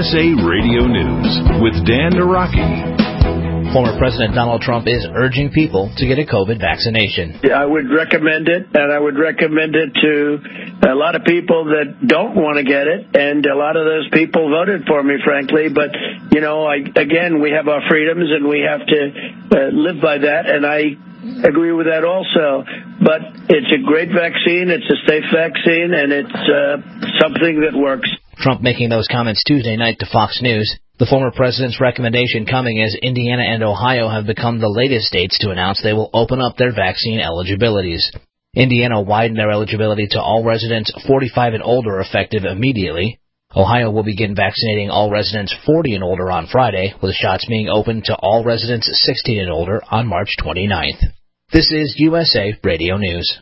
USA Radio News with Dan Naraki. Former President Donald Trump is urging people to get a COVID vaccination. I would recommend it, and I would recommend it to a lot of people that don't want to get it, and a lot of those people voted for me, frankly. But, we have our freedoms, and we have to live by that, and I agree with that also. But it's a great vaccine, it's a safe vaccine, and it's something that works. Trump making those comments Tuesday night to Fox News. The former president's recommendation coming as Indiana and Ohio have become the latest states to announce they will open up their vaccine eligibilities. Indiana widened their eligibility to all residents 45 and older effective immediately. Ohio will begin vaccinating all residents 40 and older on Friday, with shots being open to all residents 16 and older on March 29th. This is USA Radio News.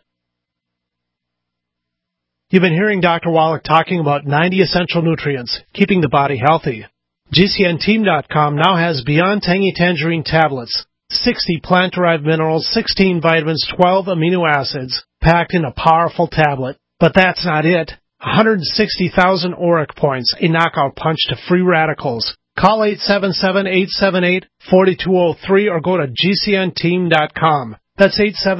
You've been hearing Dr. Wallach talking about 90 essential nutrients, keeping the body healthy. GCNteam.com now has Beyond Tangy Tangerine tablets, 60 plant-derived minerals, 16 vitamins, 12 amino acids, packed in a powerful tablet. But that's not it. 160,000 auric points, a knockout punch to free radicals. Call 877-878-4203 or go to GCNteam.com. That's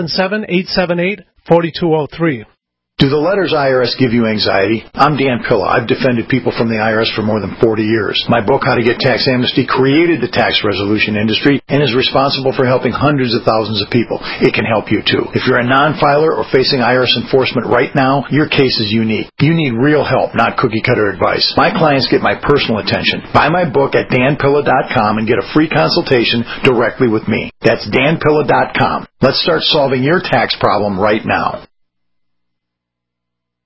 877-878-4203. Do the letters IRS give you anxiety? I'm Dan Pilla. I've defended people from the IRS for more than 40 years. My book, How to Get Tax Amnesty, created the tax resolution industry and is responsible for helping hundreds of thousands of people. It can help you, too. If you're a non-filer or facing IRS enforcement right now, your case is unique. You need real help, not cookie-cutter advice. My clients get my personal attention. Buy my book at danpilla.com and get a free consultation directly with me. That's danpilla.com. Let's start solving your tax problem right now.